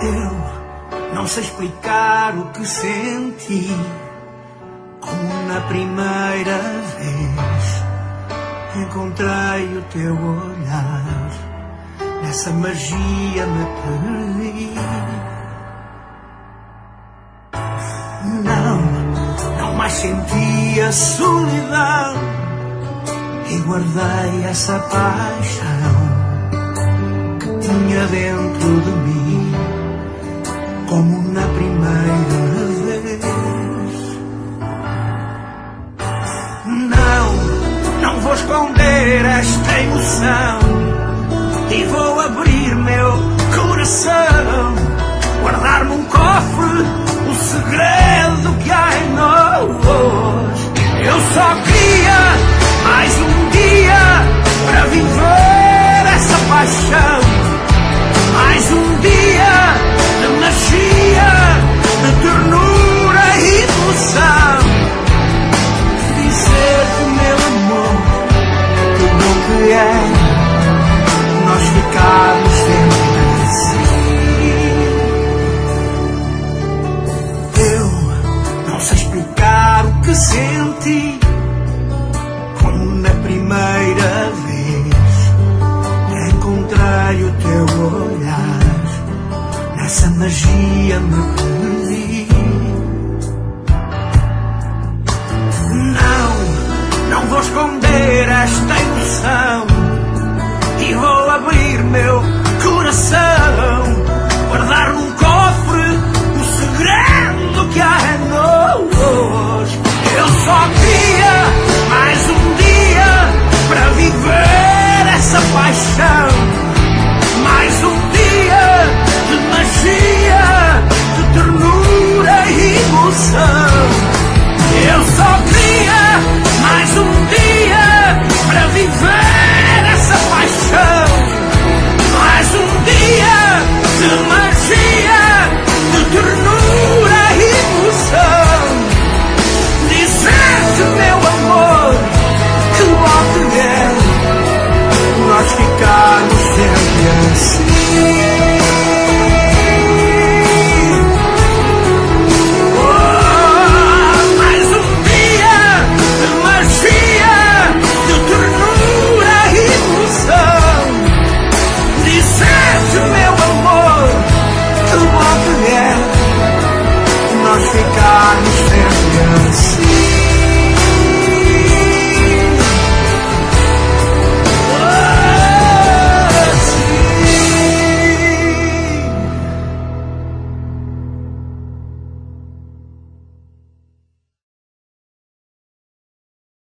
Eu não sei explicar o que senti, como na primeira vez encontrei o teu olhar, nessa magia me perdi. Não mais senti a solidão e guardei essa paixão que tinha dentro de mim, como na primeira vez. Não vou esconder esta emoção e vou abrir meu coração, guardar num cofre o segredo que há em nós. Eu só queria mais um dia para viver essa paixão, mais um dia de magia, de ternura e emoção. Dizer-te, meu amor, que bom que é nós ficarmos sempre assim. Eu não sei explicar o que senti, como na primeira vez encontrei o teu olhar, nessa magia me perdi. Não vou esconder esta emoção e vou abrir meu coração, guardar num cofre o segredo que há em nós. Eu só queria mais um dia para viver essa paixão, mais um dia de magia, de ternura e emoção. Eu só queria mais um dia para viver essa paixão, mais um dia de magia, de ternura e emoção. Dizer-te, meu amor, que bom que é nós ficarmos sempre assim. Ficarmos sempre assim.